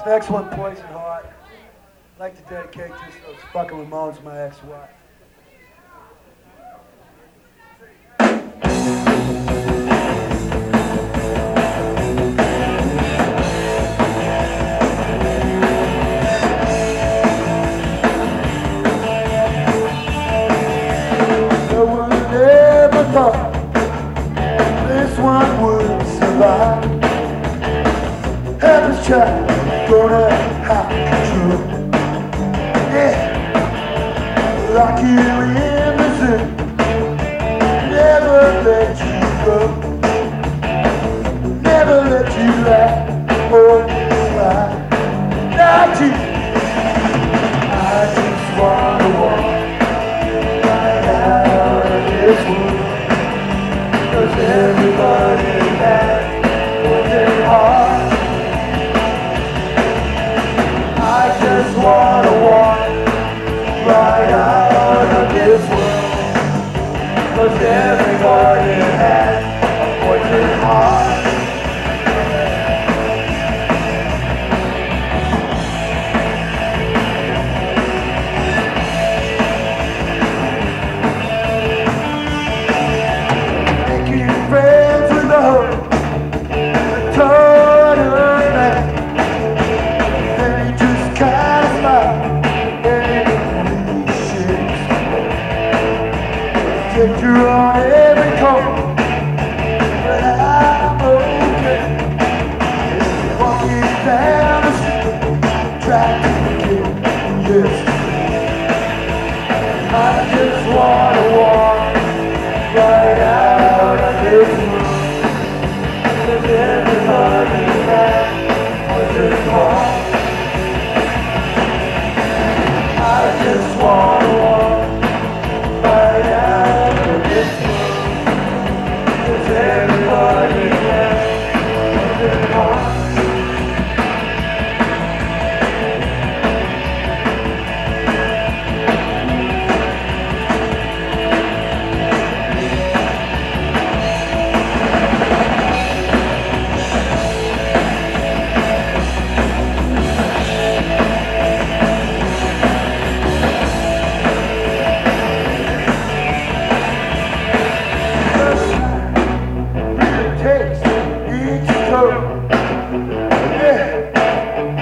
Next one, Poison Heart. I'd like to dedicate this to those fucking Ramones, my ex-wife. No one ever thought this one would survive. Heaven's child, gonna have control. Yeah, like you in the zoo, never let you go, never let you laugh or cry. Not you. I just wanna walk right out of this world, 'cause everybody has working hard. I just wanna walk right out of this world, 'cause everybody has a poison heart. Making friends with the hope, the total man. You're on every corner, but I'm okay. Walking down the street, trying to forget yesterday. I just wanna walk right out of this room, 'cause everybody has poison heart. I just wanna walk right out of this world, 'cause everybody has poison heart.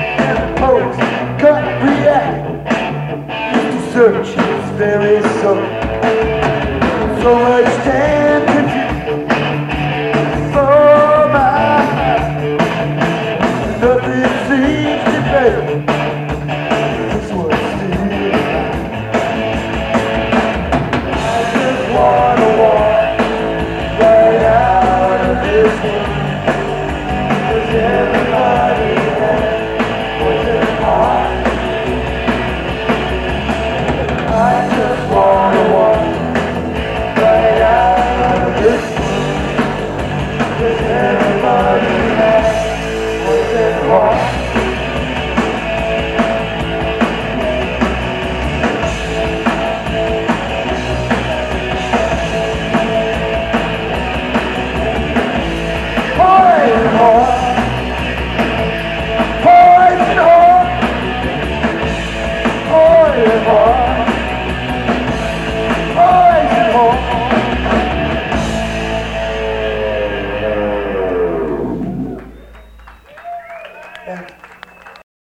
Search is very slow.